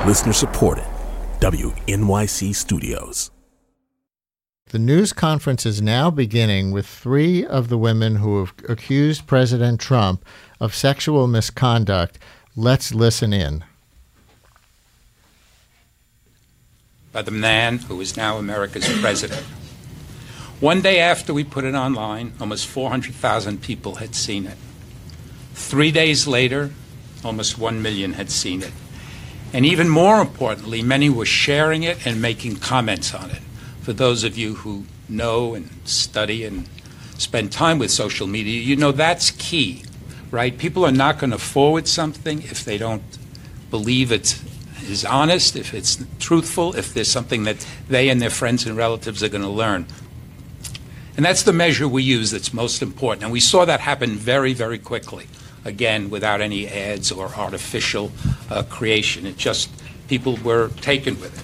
Listener supported. WNYC Studios. The news conference is now beginning with 3 of the women who have accused President Trump of sexual misconduct. Let's listen in. By the man who is now America's president. One day after we put it online, almost 400,000 people had seen it. 3 days later, almost 1 million had seen it. And even more importantly, many were sharing it and making comments on it. For those of you who know and study and spend time with social media, you know that's key, right? People are not going to forward something if they don't believe it is honest, if it's truthful, if there's something that they and their friends and relatives are going to learn. And that's the measure we use that's most important. And we saw that happen very, very quickly, again, without any ads or artificial creation. It just, people were taken with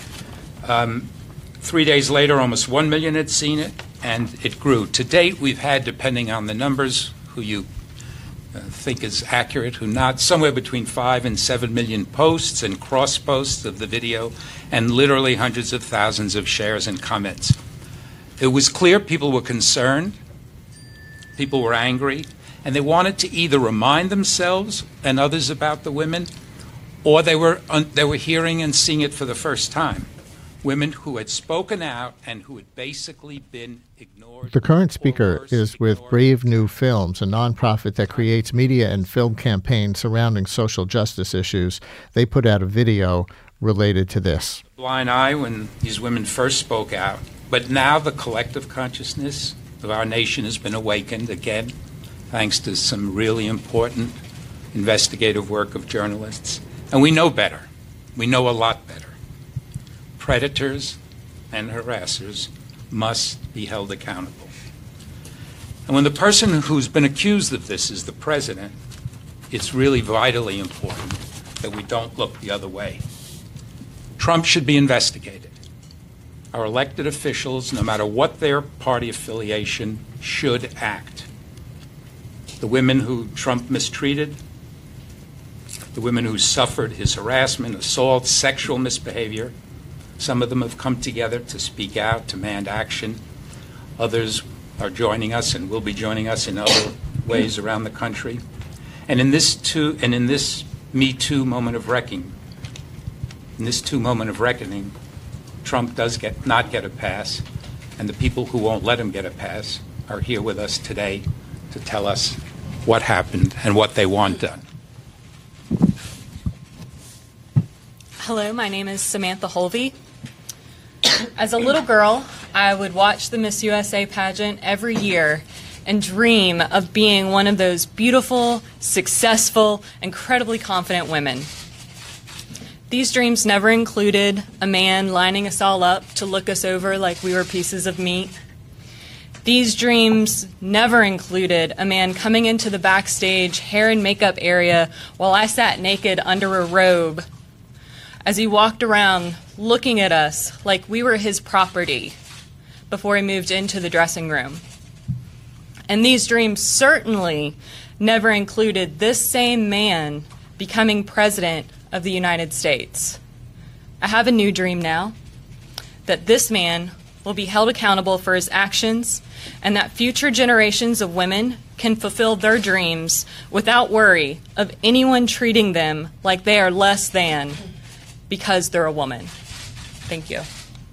it. 3 days later, almost 1 million had seen it, and it grew. To date, we've had, depending on the numbers, who you think is accurate, who not, somewhere between 5 and 7 million posts and cross-posts of the video, and literally hundreds of thousands of shares and comments. It was clear people were concerned, people were angry, and they wanted to either remind themselves and others about the women, or they were hearing and seeing it for the first time. Women who had spoken out and who had basically been ignored. The current speaker is with Brave New Films, a nonprofit that creates media and film campaigns surrounding social justice issues. They put out a video related to this. Blind eye when these women first spoke out, but now the collective consciousness of our nation has been awakened again, thanks to some really important investigative work of journalists. And we know better. We know a lot better. Predators and harassers must be held accountable. And when the person who's been accused of this is the president, it's really vitally important that we don't look the other way. Trump should be investigated. Our elected officials, no matter what their party affiliation, should act. The women who Trump mistreated, the women who suffered his harassment, assault, sexual misbehavior, some of them have come together to speak out, to demand action. Others are joining us and will be joining us in other ways around the country. And in this Me Too moment of reckoning, Trump does not get a pass, and the people who won't let him get a pass are here with us today to tell us what happened and what they want done. Hello, my name is Samantha Holvey. As a little girl, I would watch the Miss USA pageant every year and dream of being one of those beautiful, successful, incredibly confident women. These dreams never included a man lining us all up to look us over like we were pieces of meat. These dreams never included a man coming into the backstage hair and makeup area while I sat naked under a robe as he walked around looking at us like we were his property before he moved into the dressing room. And these dreams certainly never included this same man becoming president of the United States. I have a new dream now, that this man will be held accountable for his actions and that future generations of women can fulfill their dreams without worry of anyone treating them like they are less than because they're a woman. Thank you.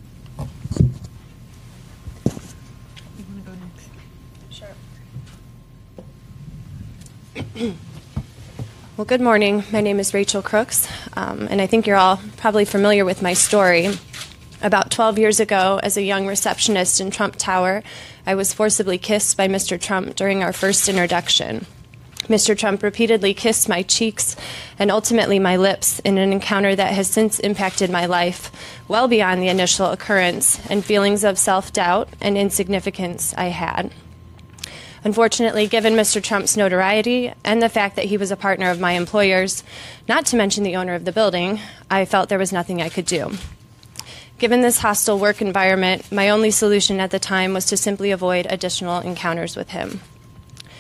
Well, good morning. My name is Rachel Crooks, and I think you're all probably familiar with my story. About 12 years ago, as a young receptionist in Trump Tower, I was forcibly kissed by Mr. Trump during our first introduction. Mr. Trump repeatedly kissed my cheeks and ultimately my lips in an encounter that has since impacted my life well beyond the initial occurrence and feelings of self-doubt and insignificance I had. Unfortunately, given Mr. Trump's notoriety and the fact that he was a partner of my employer's, not to mention the owner of the building, I felt there was nothing I could do. Given this hostile work environment, my only solution at the time was to simply avoid additional encounters with him.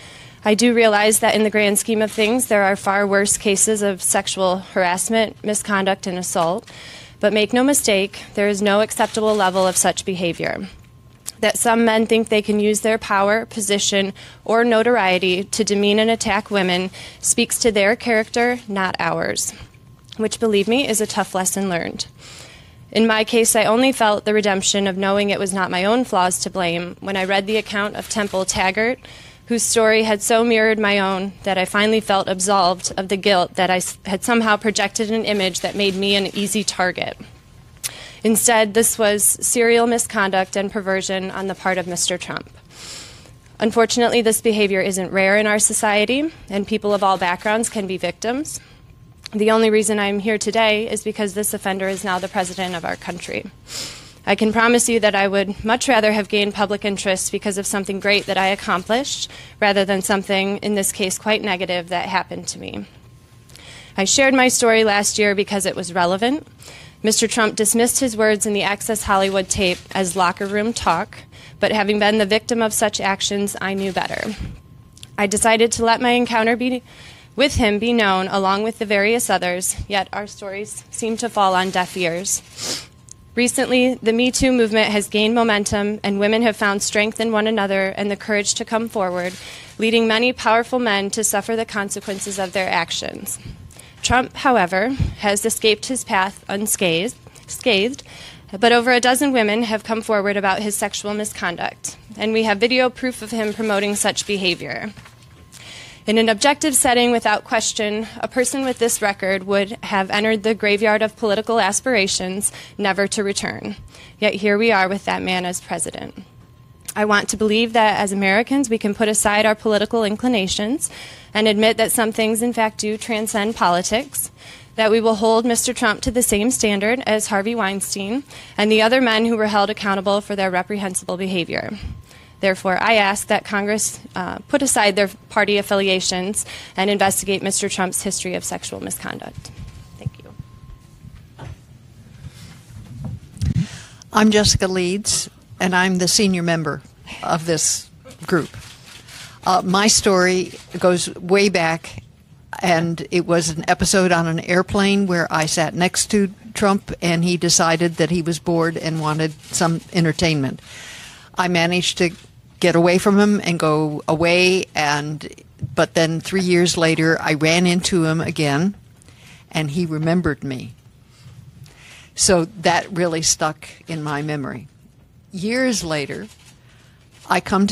I do realize that in the grand scheme of things, there are far worse cases of sexual harassment, misconduct, and assault. But make no mistake, there is no acceptable level of such behavior. That some men think they can use their power, position, or notoriety to demean and attack women speaks to their character, not ours, which, believe me, is a tough lesson learned. In my case, I only felt the redemption of knowing it was not my own flaws to blame when I read the account of Temple Taggart, whose story had so mirrored my own that I finally felt absolved of the guilt that I had somehow projected an image that made me an easy target. Instead, this was serial misconduct and perversion on the part of Mr. Trump. Unfortunately, this behavior isn't rare in our society, and people of all backgrounds can be victims. The only reason I'm here today is because this offender is now the president of our country. I can promise you that I would much rather have gained public interest because of something great that I accomplished, rather than something, in this case, quite negative that happened to me. I shared my story last year because it was relevant. Mr. Trump dismissed his words in the Access Hollywood tape as locker room talk, but having been the victim of such actions, I knew better. I decided to let my encounter with him be known along with the various others, yet our stories seem to fall on deaf ears. Recently, the Me Too movement has gained momentum, and women have found strength in one another and the courage to come forward, leading many powerful men to suffer the consequences of their actions. Trump, however, has escaped his path unscathed, but over a dozen women have come forward about his sexual misconduct, and we have video proof of him promoting such behavior. In an objective setting, without question, a person with this record would have entered the graveyard of political aspirations, never to return. Yet here we are with that man as president. I want to believe that as Americans, we can put aside our political inclinations and admit that some things, in fact, do transcend politics, that we will hold Mr. Trump to the same standard as Harvey Weinstein and the other men who were held accountable for their reprehensible behavior. Therefore, I ask that Congress put aside their party affiliations and investigate Mr. Trump's history of sexual misconduct. Thank you. I'm Jessica Leeds, and I'm the senior member of this group. My story goes way back, and it was an episode on an airplane where I sat next to Trump, and he decided that he was bored and wanted some entertainment. I managed to get away from him and go away, but then 3 years later I ran into him again, and he remembered me. So that really stuck in my memory. Years later, I'm come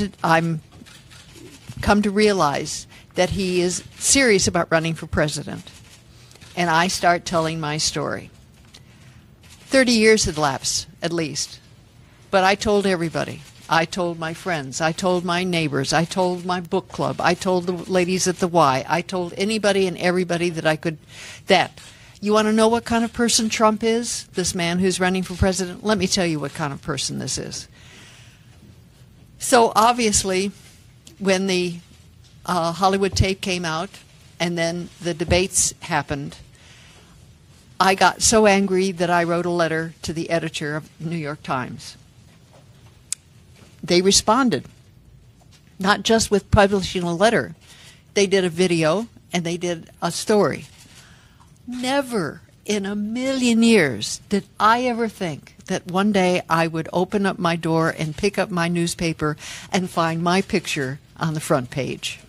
to realize that he is serious about running for president, and I start telling my story. 30 years had lapsed, at least, but I told everybody. I told my friends, I told my neighbors, I told my book club, I told the ladies at the Y, I told anybody and everybody that I could, that. You want to know what kind of person Trump is, this man who's running for president? Let me tell you what kind of person this is. So obviously, when the Hollywood tape came out and then the debates happened, I got so angry that I wrote a letter to the editor of the New York Times. They responded, not just with publishing a letter. They did a video and they did a story. Never in a million years did I ever think that one day I would open up my door and pick up my newspaper and find my picture on the front page.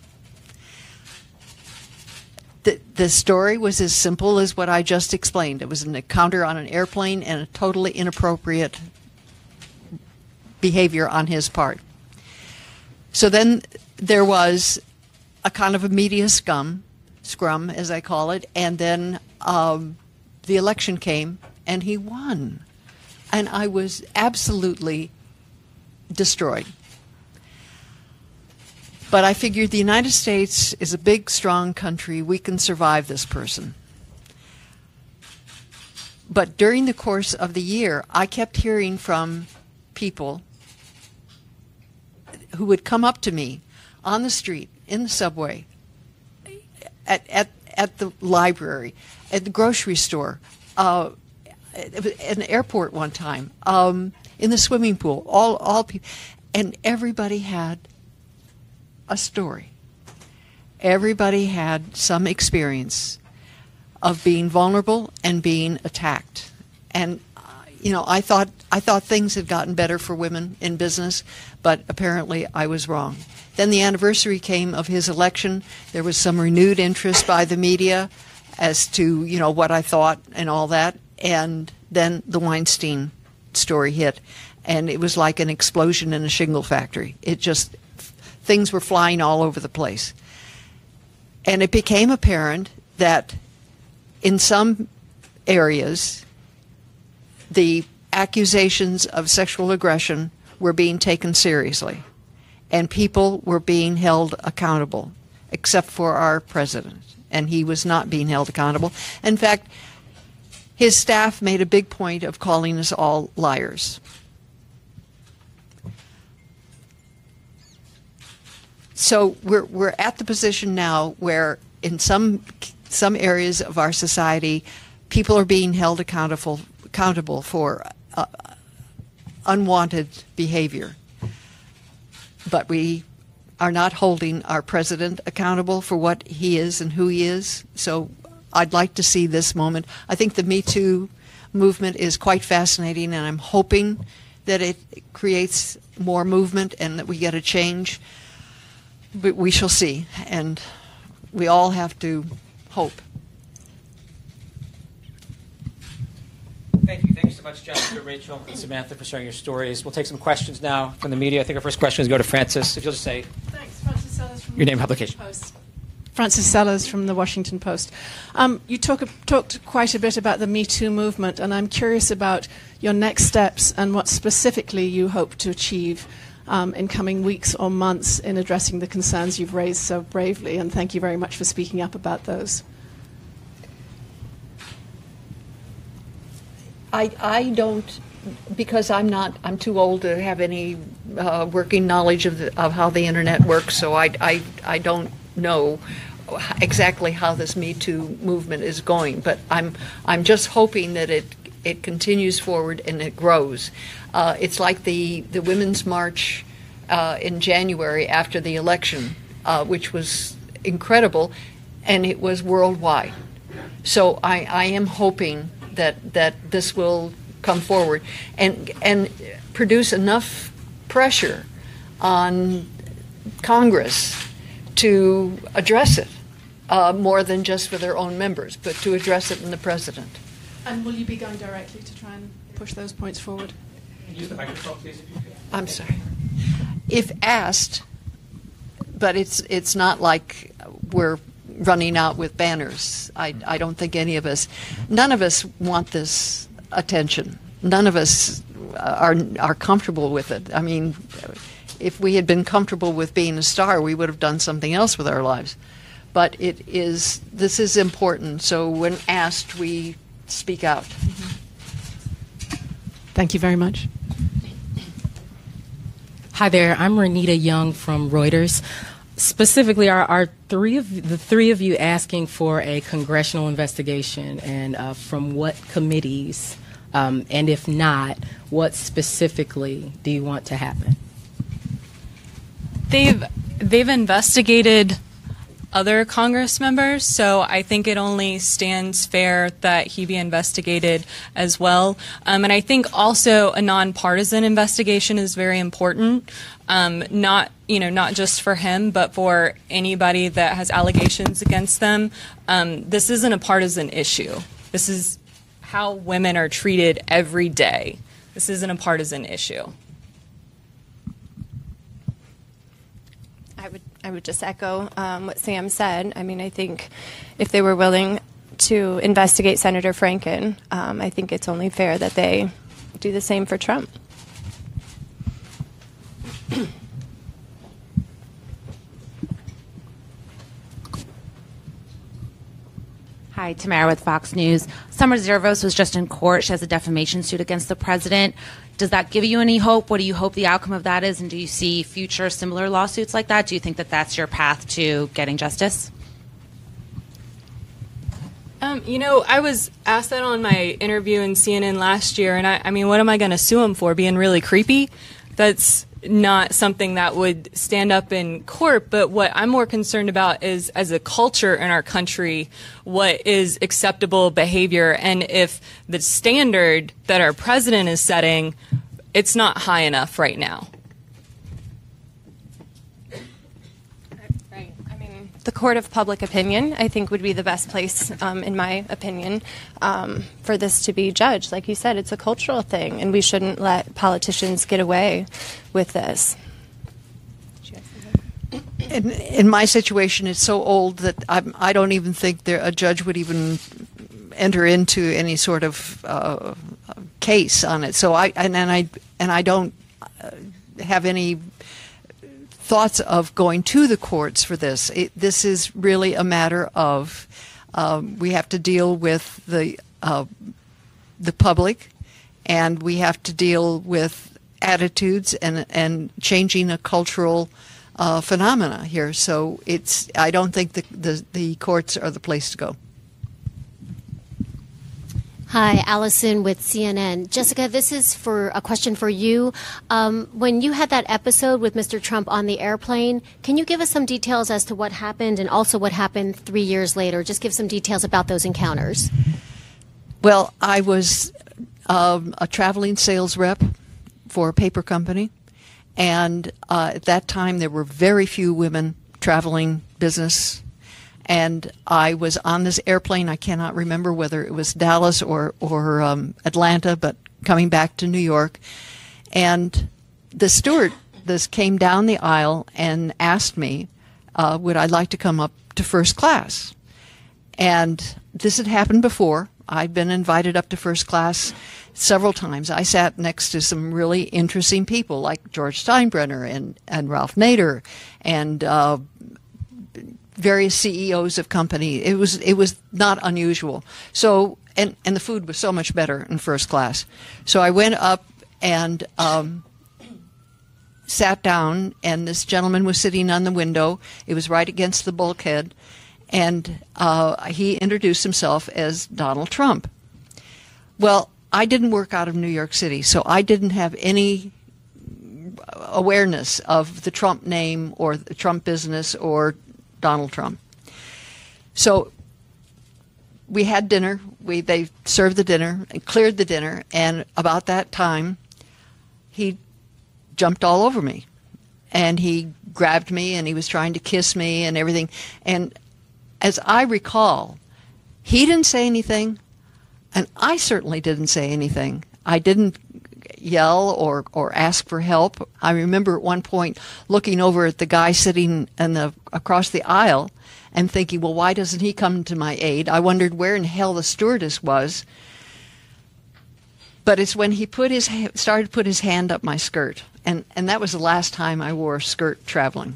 The story was as simple as what I just explained. It was an encounter on an airplane and a totally inappropriate behavior on his part. So then there was a kind of a media scrum, as I call it, and then the election came and he won. And I was absolutely destroyed. But I figured the United States is a big, strong country. We can survive this person. But during the course of the year, I kept hearing from people who would come up to me on the street, in the subway, at the library, at the grocery store, at an airport one time, in the swimming pool, all people, and everybody had a story. everybody had some experience of being vulnerable and being attacked. And I thought things had gotten better for women in business, but apparently I was wrong. Then the anniversary came of his election. There was some renewed interest by the media as to, what I thought and all that. And then the Weinstein story hit, and it was like an explosion in a shingle factory. Things were flying all over the place. And it became apparent that in some areas, the accusations of sexual aggression were being taken seriously, and people were being held accountable, except for our president, and he was not being held accountable. In fact, his staff made a big point of calling us all liars. So we're at the position now where in some areas of our society, people are being held accountable for unwanted behavior. But we are not holding our president accountable for what he is and who he is. So I'd like to see this moment. I think the Me Too movement is quite fascinating, and I'm hoping that it creates more movement and that we get a change. But we shall see, and we all have to hope. Thank you. Thank you so much, Jessica, Rachel, and Samantha, for sharing your stories. We'll take some questions now from the media. I think our first question is go to Francis. If you'll just say Thanks, Francis Sellers from your name and publication. Post. Francis Sellers from the Washington Post. You talked quite a bit about the Me Too movement, and I'm curious about your next steps and what specifically you hope to achieve in coming weeks or months in addressing the concerns you've raised so bravely, and thank you very much for speaking up about those. I don't, because I'm too old to have any working knowledge of how the internet works, so I don't know exactly how this Me Too movement is going, but I'm just hoping that it continues forward and it grows. It's like the Women's March in January after the election, which was incredible, and it was worldwide. So I am hoping that this will come forward and produce enough pressure on Congress to address it, more than just for their own members, but to address it in the president. And will you be going directly to try and push those points forward? Use the microphone, please, if you could. I'm sorry. If asked, but it's not like we're running out with banners. I don't think none of us want this attention. None of us are comfortable with it. I mean, if we had been comfortable with being a star, we would have done something else with our lives. But this is important, so when asked, we speak out. Thank you very much. Hi there, I'm Renita Young from Reuters. Specifically, are the three of you asking for a congressional investigation, and from what committees? And if not, what specifically do you want to happen? They've investigated other Congress members, so I think it only stands fair that he be investigated as well. And I think also a nonpartisan investigation is very important, not just for him, but for anybody that has allegations against them. This isn't a partisan issue. This is how women are treated every day. This isn't a partisan issue. I would just echo what Sam said. I mean, I think if they were willing to investigate Senator Franken, I think it's only fair that they do the same for Trump. Hi, Tamara with Fox News. Summer Zervos was just in court. She has a defamation suit against the president. Does that give you any hope? What do you hope the outcome of that is? And do you see future similar lawsuits like that? Do you think that that's your path to getting justice? I was asked that on my interview in CNN last year, and I mean, what am I going to sue him for? Being really creepy? That's not something that would stand up in court. But what I'm more concerned about is, as a culture in our country, what is acceptable behavior. And if the standard that our president is setting, it's not high enough right now. The court of public opinion, I think, would be the best place, in my opinion, for this to be judged. Like you said, it's a cultural thing, and we shouldn't let politicians get away with this. In my situation, it's so old that I don't even think a judge would even enter into any sort of case on it. So I don't have any thoughts of going to the courts for this. This is really a matter of we have to deal with the public, and we have to deal with attitudes and changing a cultural phenomena here. So I don't think the courts are the place to go. Hi, Allison with CNN. Jessica, this is for a question for you. When you had that episode with Mr. Trump on the airplane, can you give us some details as to what happened and also what happened 3 years later? Just give some details about those encounters. Well, I was a traveling sales rep for a paper company, and at that time there were very few women traveling business. And I was on this airplane. I cannot remember whether it was Dallas or Atlanta, but coming back to New York. And the stewardess came down the aisle and asked me, would I like to come up to first class? And this had happened before. I'd been invited up to first class several times. I sat next to some really interesting people like George Steinbrenner and Ralph Nader and various CEOs of companies. It was not unusual. So and the food was so much better in first class. So I went up and sat down, and this gentleman was sitting on the window. It was right against the bulkhead, and he introduced himself as Donald Trump. Well, I didn't work out of New York City, so I didn't have any awareness of the Trump name or the Trump business or Donald Trump. So we had dinner. They served the dinner and cleared the dinner, and about that time, he jumped all over me, and he grabbed me, and he was trying to kiss me and everything. And as I recall, he didn't say anything, and I certainly didn't say anything. I didn't yell or ask for help. I remember at one point looking over at the guy sitting across the aisle and thinking, well, why doesn't he come to my aid? I wondered where in hell the stewardess was. But it's when he started to put his hand up my skirt, and that was the last time I wore a skirt traveling.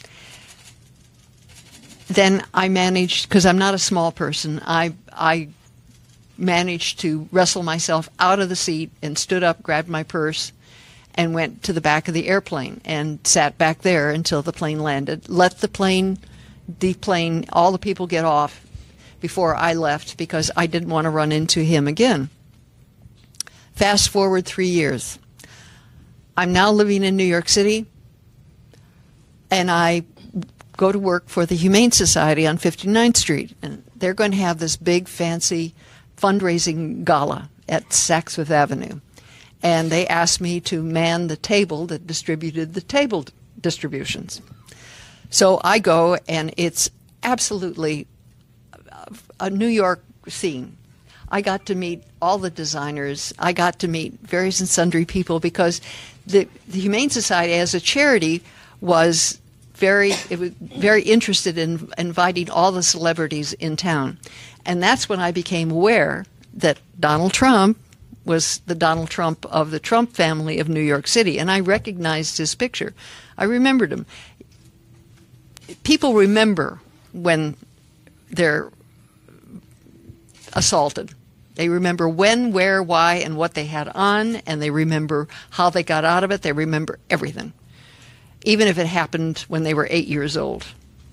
Then I managed, because I'm not a small person, I managed to wrestle myself out of the seat and stood up, grabbed my purse, and went to the back of the airplane and sat back there until the plane landed. Let the plane deplane, all the people get off before I left, because I didn't want to run into him again. Fast forward 3 years. I'm now living in New York City, and I go to work for the Humane Society on 59th Street, and they're going to have this big fancy fundraising gala at Saks Fifth Avenue. And they asked me to man the table that distributed the table distributions. So I go, and it's absolutely a New York scene. I got to meet all the designers. I got to meet various and sundry people, because the Humane Society as a charity was very interested in inviting all the celebrities in town. And that's when I became aware that Donald Trump was the Donald Trump of the Trump family of New York City. And I recognized his picture. I remembered him. People remember when they're assaulted. They remember when, where, why, and what they had on, and they remember how they got out of it. They remember everything, even if it happened when they were 8 years old.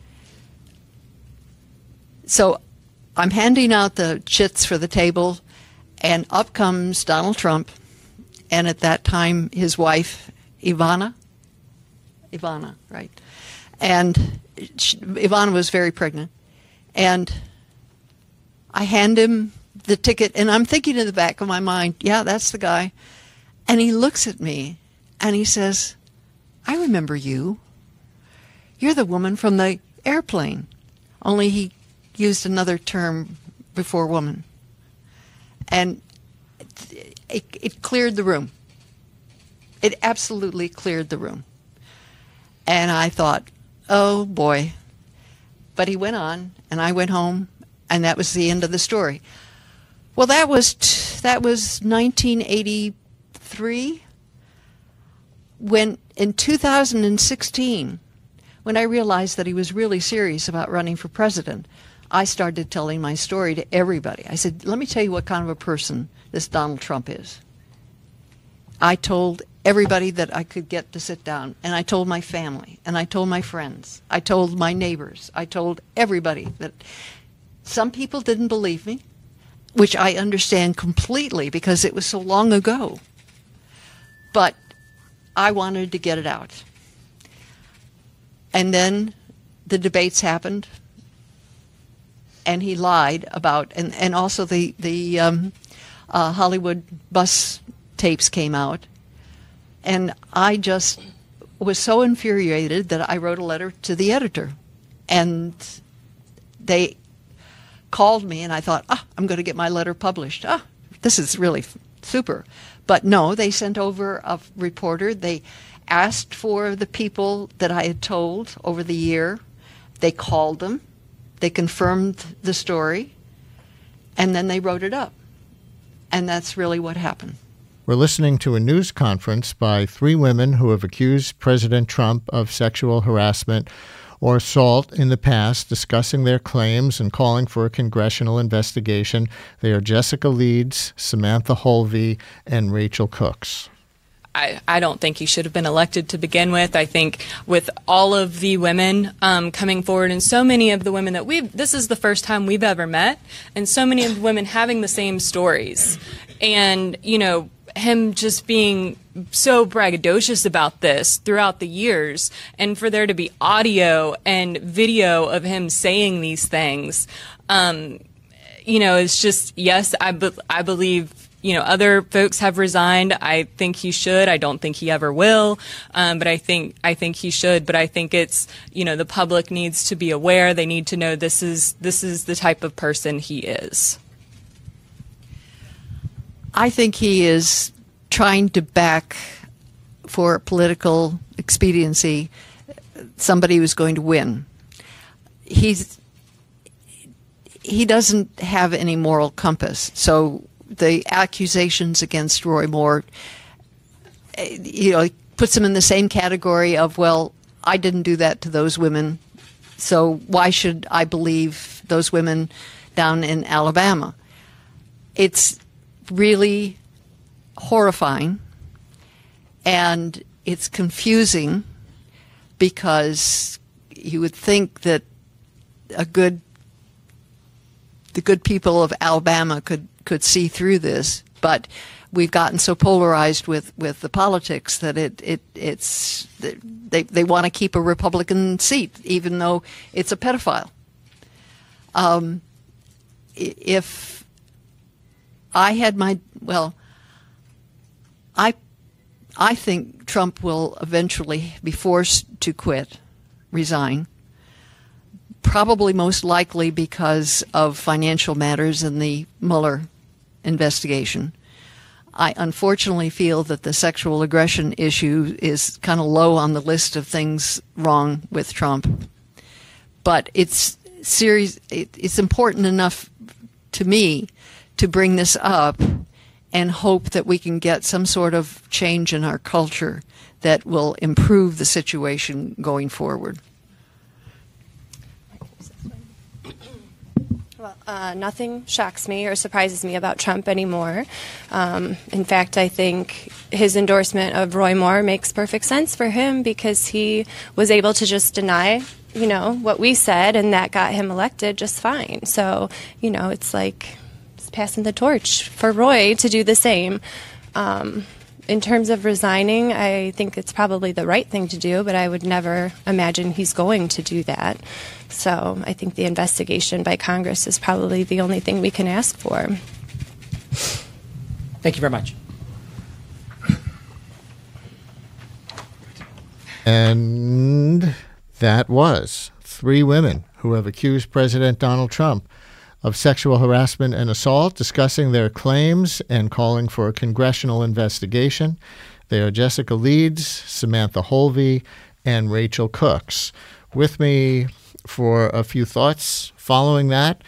So I'm handing out the chits for the table, and up comes Donald Trump, and at that time his wife, Ivana, Ivana, right? And Ivana was very pregnant. And I hand him the ticket, and I'm thinking in the back of my mind, yeah, that's the guy. And he looks at me, and he says, I remember you. You're the woman from the airplane. Only he used another term before woman. And it cleared the room. It absolutely cleared the room. And I thought, oh, boy. But he went on, and I went home, and that was the end of the story. Well, that was 1983. When, in 2016, when I realized that he was really serious about running for president, I started telling my story to everybody. I said, let me tell you what kind of a person this Donald Trump is. I told everybody that I could get to sit down, and I told my family, and I told my friends, I told my neighbors, I told everybody that some people didn't believe me, which I understand completely because it was so long ago. But I wanted to get it out. And then the debates happened, and he lied about, and also the Hollywood bus tapes came out. And I just was so infuriated that I wrote a letter to the editor. And they called me, and I thought, I'm going to get my letter published. This is really super. But no, they sent over a reporter. They asked for the people that I had told over the year. They called them. They confirmed the story. And then they wrote it up. And that's really what happened. We're listening to a news conference by three women who have accused President Trump of sexual harassment or assault in the past, discussing their claims and calling for a congressional investigation. They are Jessica Leeds, Samantha Holvey, and Rachel Cooks. I don't think he should have been elected to begin with. I think with all of the women coming forward, and so many of the women that this is the first time we've ever met, and so many of the women having the same stories. And, him just being so braggadocious about this throughout the years, and for there to be audio and video of him saying these things, it's just, yes, I believe, other folks have resigned. I think he should. I don't think he ever will. But I think he should. But I think it's, the public needs to be aware. They need to know this is the type of person he is. I think he is trying to back for political expediency somebody who's going to win. He doesn't have any moral compass. So the accusations against Roy Moore, he puts him in the same category of, well, I didn't do that to those women, so why should I believe those women down in Alabama? It's really horrifying, and it's confusing because you would think that the good people of Alabama could see through this, but we've gotten so polarized with the politics that they want to keep a Republican seat, even though it's a pedophile. If I had I think Trump will eventually be forced to resign, probably most likely because of financial matters in the Mueller investigation. I unfortunately feel that the sexual aggression issue is kind of low on the list of things wrong with Trump. But it's important enough to me to bring this up and hope that we can get some sort of change in our culture that will improve the situation going forward. Well, nothing shocks me or surprises me about Trump anymore. In fact, I think his endorsement of Roy Moore makes perfect sense for him because he was able to just deny, what we said, and that got him elected just fine. So, it's like passing the torch for Roy to do the same. In terms of resigning, I think it's probably the right thing to do, but I would never imagine he's going to do that. So I think the investigation by Congress is probably the only thing we can ask for. Thank you very much. And that was 3 women who have accused President Donald Trump of sexual harassment and assault, discussing their claims and calling for a congressional investigation. They are Jessica Leeds, Samantha Holvey, and Rachel Cooks. With me for a few thoughts following that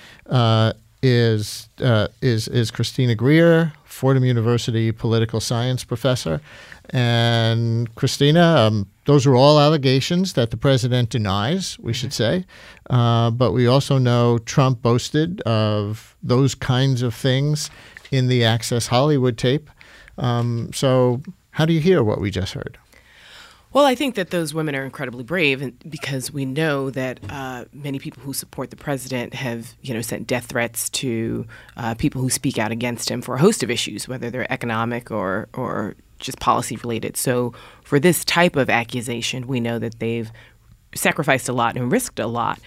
is Christina Greer, Fordham University political science professor. And Christina, those are all allegations that the president denies, we should say. But we also know Trump boasted of those kinds of things in the Access Hollywood tape. So how do you hear what we just heard? Well, I think that those women are incredibly brave, because we know that many people who support the president have, sent death threats to people who speak out against him for a host of issues, whether they're economic or just policy related. So for this type of accusation, we know that they've sacrificed a lot and risked a lot.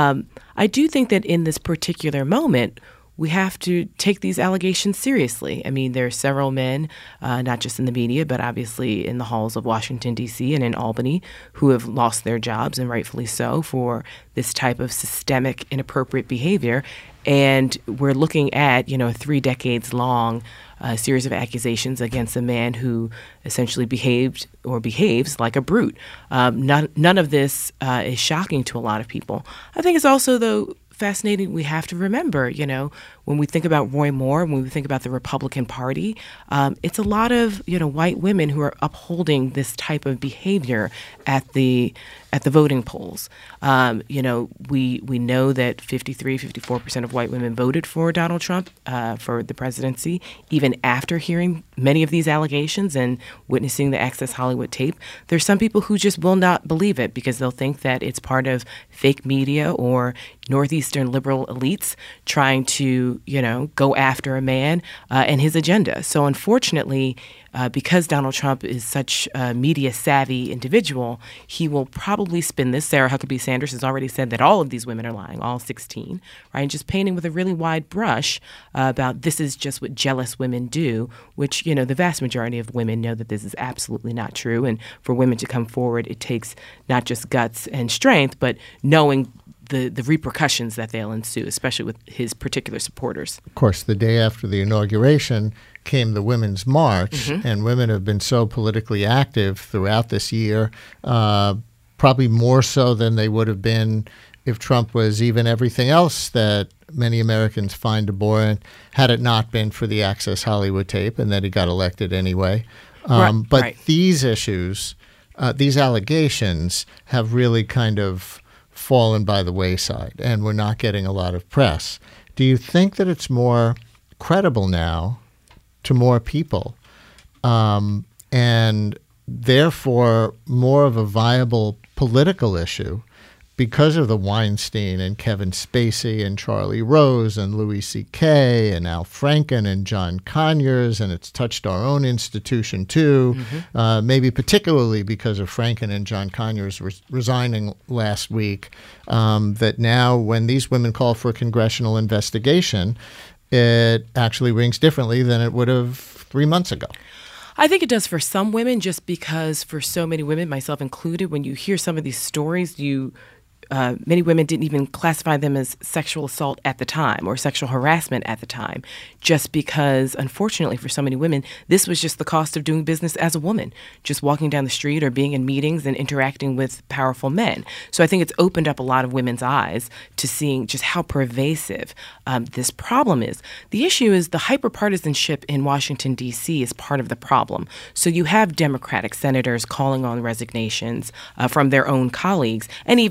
I do think that in this particular moment, we have to take these allegations seriously. I mean, there are several men, not just in the media, but obviously in the halls of Washington, D.C. and in Albany, who have lost their jobs, and rightfully so, for this type of systemic, inappropriate behavior. And we're looking at, a 3 decades long series of accusations against a man who essentially behaved or behaves like a brute. None of this is shocking to a lot of people. I think it's also, though, fascinating. We have to remember, when we think about Roy Moore, when we think about the Republican Party, it's a lot of, white women who are upholding this type of behavior at the voting polls. We know that 54% of white women voted for Donald Trump for the presidency, even after hearing many of these allegations and witnessing the Access Hollywood tape. There's some people who just will not believe it because they'll think that it's part of fake media or Northeastern liberal elites trying to, go after a man and his agenda. So unfortunately, because Donald Trump is such a media-savvy individual, he will probably spin this. Sarah Huckabee Sanders has already said that all of these women are lying, all 16, right? And just painting with a really wide brush about this is just what jealous women do, which, the vast majority of women know that this is absolutely not true. And for women to come forward, it takes not just guts and strength, but knowing the repercussions that they'll ensue, especially with his particular supporters. Of course, the day after the inauguration came the Women's March, and women have been so politically active throughout this year, probably more so than they would have been if Trump was even everything else that many Americans find abhorrent, had it not been for the Access Hollywood tape and that he got elected anyway. But these issues, these allegations have really kind of fallen by the wayside, and we're not getting a lot of press. Do you think that it's more credible now to more people, and therefore more of a viable political issue because of the Weinstein and Kevin Spacey and Charlie Rose and Louis C.K. and Al Franken and John Conyers, and it's touched our own institution too, maybe particularly because of Franken and John Conyers resigning last week, that now when these women call for a congressional investigation, it actually rings differently than it would have 3 months ago. I think it does for some women, just because for so many women, myself included, when you hear some of these stories, many women didn't even classify them as sexual assault at the time or sexual harassment at the time, just because, unfortunately, for so many women, this was just the cost of doing business as a woman, just walking down the street or being in meetings and interacting with powerful men. So I think it's opened up a lot of women's eyes to seeing just how pervasive this problem is. The issue is the hyperpartisanship in Washington, D.C. is part of the problem. So you have Democratic senators calling on resignations from their own colleagues, and even,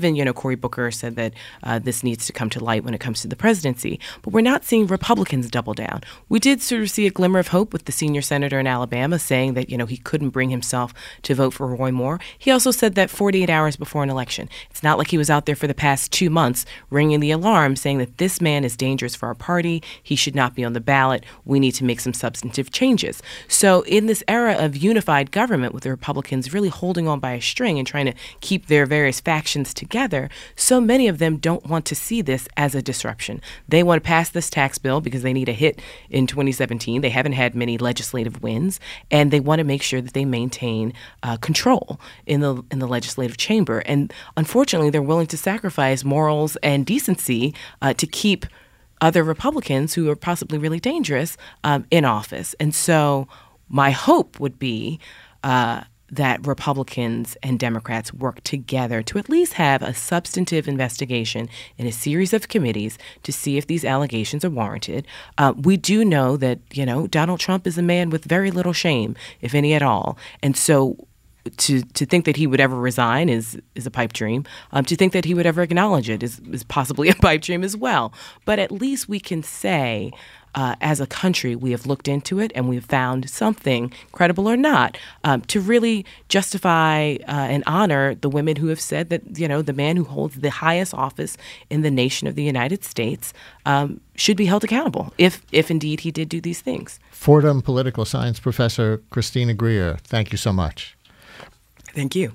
Cory Booker said that this needs to come to light when it comes to the presidency. But we're not seeing Republicans double down. We did sort of see a glimmer of hope with the senior senator in Alabama saying that, he couldn't bring himself to vote for Roy Moore. He also said that 48 hours before an election. It's not like he was out there for the past 2 months ringing the alarm saying that this man is dangerous for our party. He should not be on the ballot. We need to make some substantive changes. So in this era of unified government with the Republicans really holding on by a string and trying to keep their various factions together, so many of them don't want to see this as a disruption. They want to pass this tax bill because they need a hit in 2017. They haven't had many legislative wins, and they want to make sure that they maintain control in the legislative chamber. And unfortunately, they're willing to sacrifice morals and decency to keep other Republicans who are possibly really dangerous in office. And so my hope would be that Republicans and Democrats work together to at least have a substantive investigation in a series of committees to see if these allegations are warranted. We do know that, Donald Trump is a man with very little shame, if any at all. And so to think that he would ever resign is a pipe dream. To think that he would ever acknowledge it is possibly a pipe dream as well. But at least we can say, as a country, we have looked into it and we've found something, credible or not, to really justify and honor the women who have said that, the man who holds the highest office in the nation of the United States should be held accountable if indeed he did do these things. Fordham political science professor Christina Greer, thank you so much. Thank you.